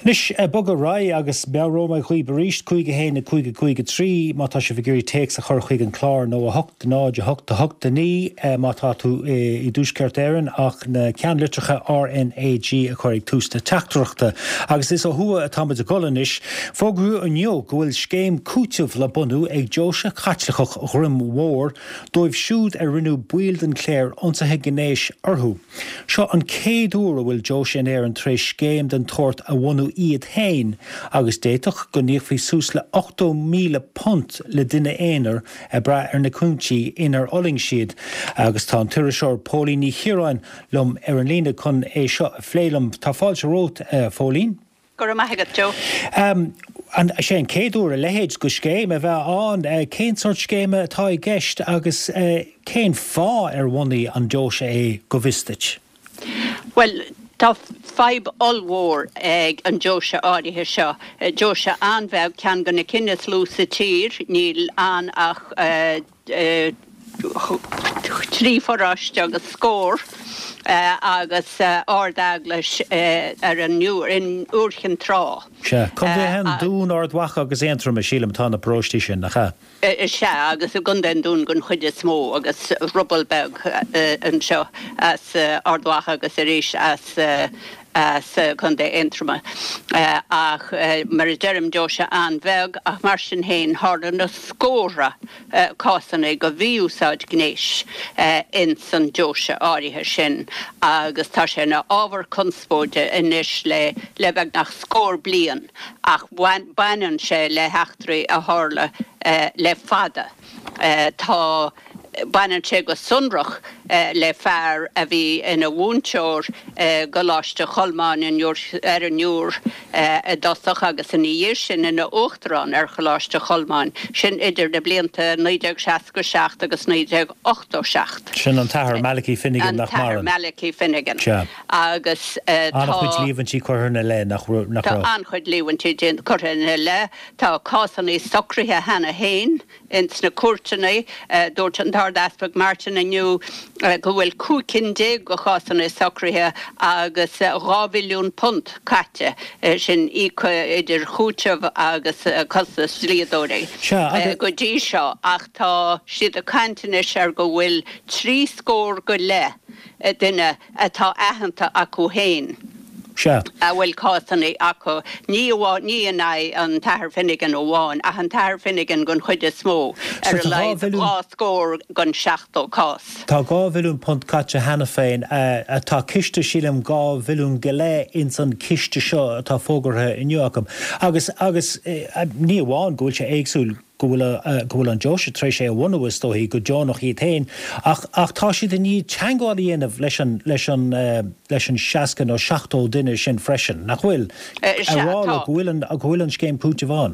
Nis bog a rai agus beróma chuí beríist chuige héna chuige trí mátá se figurí takes a chur chuig an chlár nó a hocht náid a hocht ní mátá tú I dúsceart éireann ach na cean litrecha RNAG a chuir tústa teachtarachta agus is a thua a tamid a golanis fógrú an neo gohfuil scéim cúteamh le bunú ag Josa Chatlachach Ghrim Mór dóibh siúd ar rinú build an cléir onsathe gnéis orthú. Seo an céadúra bhfuil Josa in éireann tréis scéim den tort a bhhanú iad hain agus déitoch go níoch fhí sús le 8,000 punt le duine éanaar a bra ar na cúntí inar oling siad agus tá an tuire seoir Pauline ní Chiaráin lom ar an lína chun é seo phléilm tá fáilte rót Pauline. Gur maithagad Joe. An sé an céadúr a lehéid go scéim a bheith an cén sort scéime atá I gceist agus cén fá ar bhanaí an Josa é go bhisteit. Well, tá five all-war ag an Josa áirithe seo. Josa anbheith cean go na cinnes lúsa tír, níl an ach trí forráiste agus scór agus ardaglas ar an núr in úrchan trá. Se, chun bheith hen dún ardhacha agus éantrum a sílam tá na próistí sin nach cha? Se agus a gundan dún gon chuide smó agus rubbelbeg an seo as ardhacha agus a ríis as chun de intrama ach mar Jerem Josa an bheg ach mar sin héin háda na scóra cásanna go bhíúsáid gnéis in san Josa áirithe sin agus tá sé na ábhar conspóide inis le bheith nach scór blian ach bainan sé le heachtraí a hála le fada tá bainan sé go sunrach le fear a bhí ina bhúnseoir go láiste cholmáin ar an núr dosach agus in íir sin ina Uachtarán ar choláiste cholmáin sin idir de blianta 1967 agus 1988. Sin an tathair Malachy Finnegan nach maran. An tathair Malachy Finnegan. Agus Anchuid líomhantí chuirna le nach Tá anchuid líomhantí chuirna le tá cásanna socrthaithe hena hain ins na cuairteanna dúirt an Thard Aspag Martin aniu go bhfuil cúcin go chásanna socrthaithe agus 2 milliún punt caite sin idir chúteamh agus costas líadóra. Go dtí seo ach tá siad a cantanis ar go bhfuil 3 scór go le duine atá aitheanta acu héin. Se. Bhfuil cásanna acu ní an an tathair Finnegan ó bháin ach an tathair Finnegan gon chuide smó ar a leid á scór gon 7 cás. Tá 2 milliún punt caite hena féin tá ciste sílam 2 milliún go le in san ciste seo atá fógartha inniuacham agus ní bháin gúil sé éagsúil gohfuil an Josa tréis sé bhhanas dó hí go Johnach í tain ach tá siad a ní teangáil dhéanamh leis an seascan ó 7 duine sin freisin nach bhfuil arrála bhfuil an scéim púte bháin.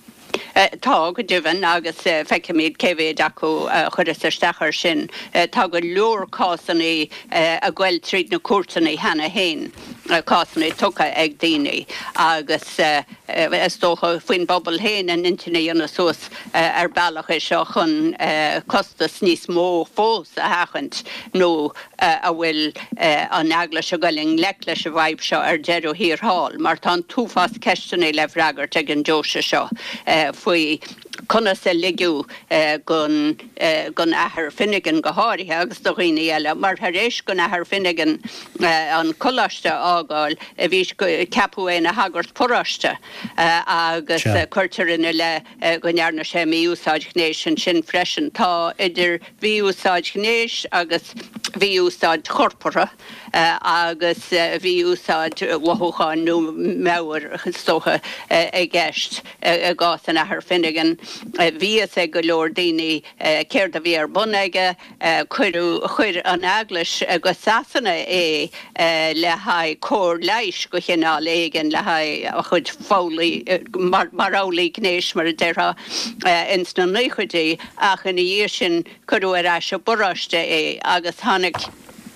Tá go dúhan agus feicimid céhéad acu chuir stachar sin tá go leor cásanna a ghfuil tríd na cuairteanna hena hain cásanna tucha ag daoine agus is dócha faoin bobbal hain an intina dhéanana suas ar bailach seo chun costas níos mó fós a hachant nó a bhfuil an agla se galing le leis a bhaib seo ar deadú hir hall mar tá túfas ceistena le bhreagart ag an Josa seo faoi conna sa ligiú gon ahar Finnegan go háirithe agus do riine eile mar éis gon ahar Finnegan an choláiste ágáil a bhís ceapú é na hagart poráiste agus cuirteanna le go nearna sé míúsáid gnéis sin freisin tá idir bhíúsáid gnéis agus bhíúsáid chorpora agus bhíúsáid wathúcháin nó meabhar stócha a gceist a gás an ahar Finnegan vías go leor daoine céir a bhí ar bunaige chuir an aglas go sasanna é le haid cór leis go chinál éigen le haid chud fálaí marálaí gnéis mar a deirtha ins na nuchuidí ach in dhéir sin chuú ar eise boráiste é agus tháinig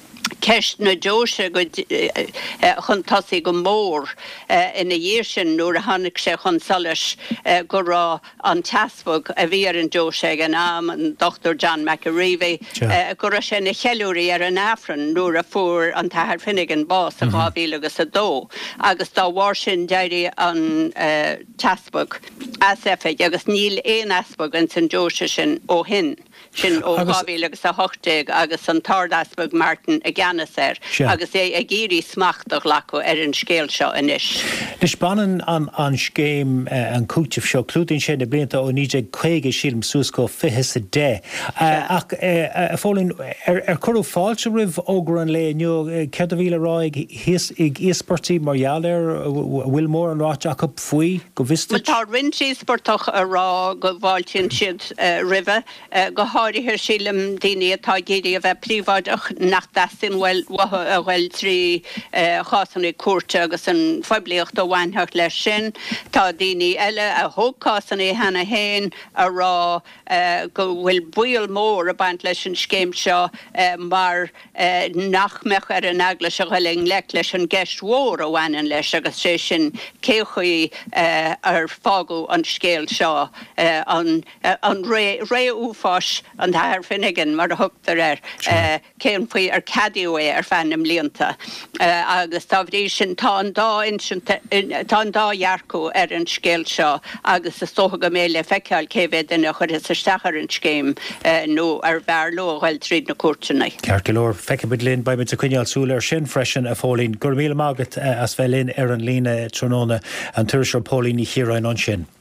ceist na Joise go chun tosaí go mór ina dhéir sin nuair a tháinig sé chun solas go rá an teasfog a bhí ar an Joise an am an Dr. John McAreevy go raibh sé na cheúirí ar an Afran nuair a fuair an Tathair Finnegan bás a 2002 agus dá bhhair sin deirí an teasfog asfeid agus níl éon asfog an san Joise sin ó hin. Sin ó 2008 agus an tardasbog Martin a Gannaser agus é a géirí smachtach lecu ar an scéal seo inis. Nis banan an scéim an cúteamh seo clúdainn sé na blianta ó 19 sílim suas go 20 ach fólinn ar curú fáilte rih ógur an le neo cead a bhíle ráig ag íosportí margheallir bhfuil mór an ráit acu faoi go bhiste? Tá rinse sportach a rá go bháltíonn siad rive go háirithir sílim daoine atá géirí a bheith príomháideach nach dasin bhfuil trí chásanna cuairte agus an foiblíocht ó bhaintheach leis sin. Tá daoine eile a thógásanna hena héin a rá go bhfuil buil mór a baint leis an scéim seo mar nachmeach ar an agla se bhfuil le leis an gceist mhór ó bhainean leis agus sé sin céchuí ar fágú an scéal seo an ré úfás an Tathair Finnegan mar a thugtar céan faoi ar cadíú ar fannim líonta agus tá bhrí sin tá an dá dhearcú ar an scéal seo agus is tócha go méle feiceáil céhéad ina chuir is stachar an scéim nó ar bhear lo bhfuil tríd na cuairteanna. Ceart go leor feicebid linn ba mit a cuineáil súil ar sin freisin a fólín gur míle mágat as bheith linn ar an líne tróna an tuairisir pólíní chiaráin an sin.